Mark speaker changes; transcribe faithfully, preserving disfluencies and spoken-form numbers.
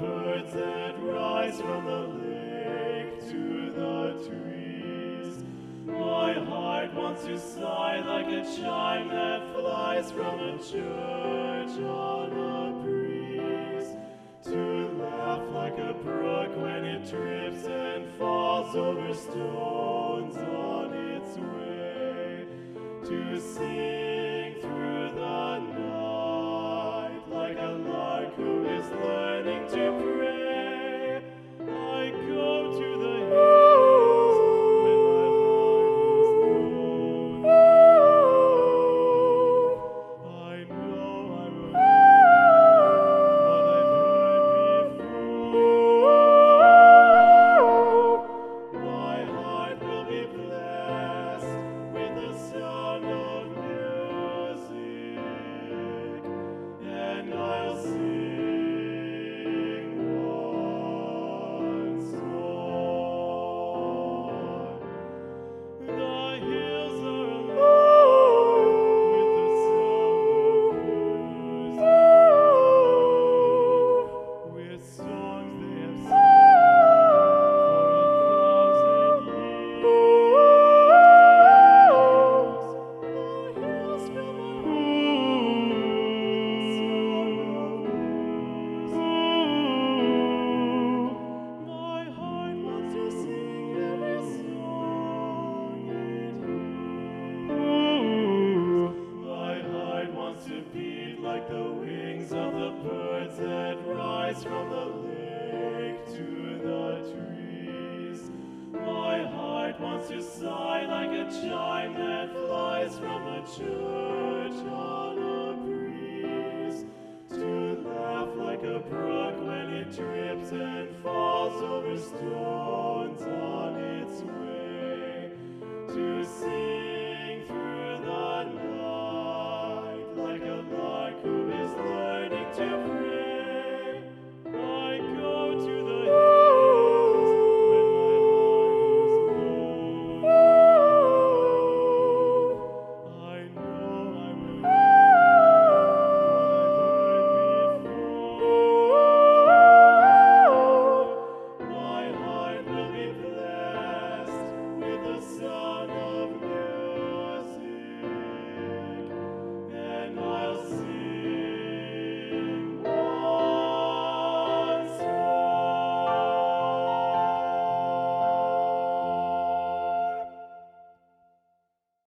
Speaker 1: birds that rise from the lake to the trees. My heart wants to sigh like a chime that flies from a church on a breeze, to laugh like a brook when it trips and falls over stones on its way, to sing through the night like a lark who is learning to pray. I go to the hills when my heart is lonely. I know I will hear what I've heard before. My heart will be blessed with the sound of music, and I'll sing once more. The hills are alive with the sound of music, with songs they have sung for a thousand years. The hills fill my heart. My heart wants to sing every song it hears. My heart wants to beat like the wings of the birds that rise from the lake to the trees. My heart wants to sigh like a chime that flies from a church on a breeze, to laugh like a brook when it trips and falls over stones.